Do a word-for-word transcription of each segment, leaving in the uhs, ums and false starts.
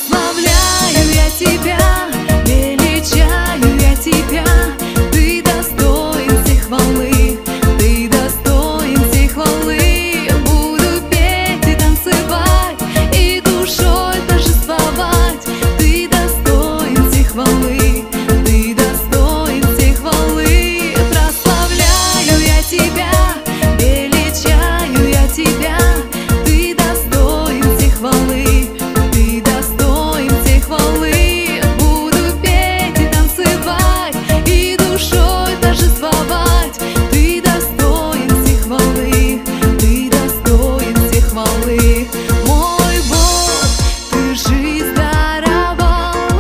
Прославляю я тебя, величаю я тебя. Ты достоин всей хвалы, ты достоин всей хвалы. Буду петь и танцевать, и душой торжествовать. Ты достоин всей хвалы, ты достоин всей хвалы. Прославляю я тебя, величаю я тебя. Ты достоин всей хвалы, ты достоин всей хвалы. Буду петь и танцевать, и душой торжествовать. Ты достоин всей хвалы, ты достоин всей хвалы. Мой Бог, ты жизнь даровал,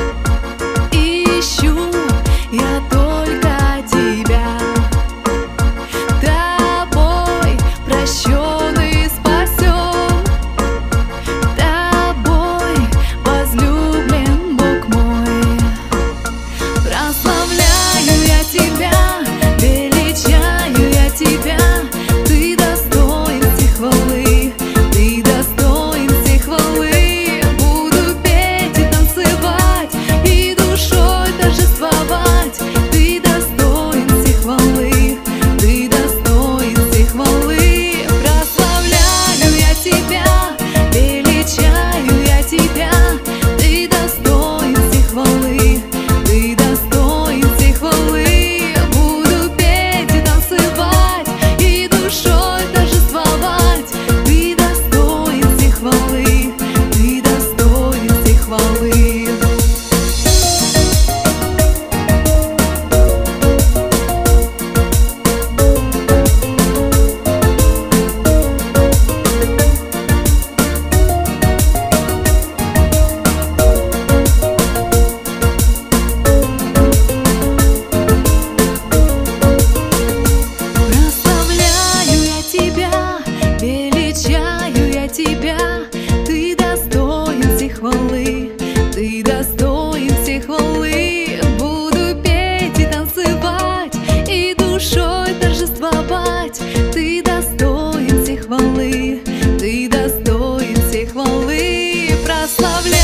ищу я только тебя. Тобой прощен и спасен, тобой возлюблен Бог мой. Прославляю я тебя, величаю я тебя. Ты достоин всей хвалы, ты достоин всей хвалы. Буду петь и танцевать, и душой торжествовать. Ты достоин всей хвалы, ты достоин всей хвалы. Прославляю я тебя, величаю я тебя. Ты достоин всей хвалы, ты достоин всей хвалы. Буду петь и танцевать, и душой торжествовать. Ты достоин всей хвалы, ты достоин всей хвалы. Прославляю я тебя, величаю я тебя. Ты достоин всей хвалы, ты достоин всей хвалы. Буду петь и танцевать, и душой торжествовать. Ты достоин всей хвалы, ты достоин всей хвалы. Прославляю